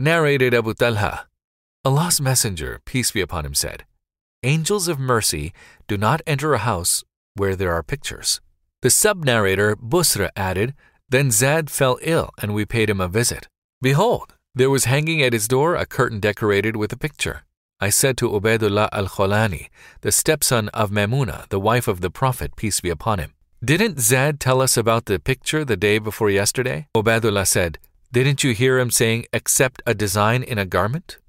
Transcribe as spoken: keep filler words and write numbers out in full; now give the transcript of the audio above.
Narrated Abu Talha, Allah's Messenger, peace be upon him, said, "Angels of mercy do not enter a house where there are pictures." The sub-narrator, Busra, added, "Then Zad fell ill and we paid him a visit. Behold, there was hanging at his door a curtain decorated with a picture. I said to Ubaidullah al-Khulani, the stepson of Maimuna, the wife of the Prophet, peace be upon him, 'Didn't Zad tell us about the picture the day before yesterday?' Ubaidullah said, 'Didn't you hear him saying, except a design in a garment?'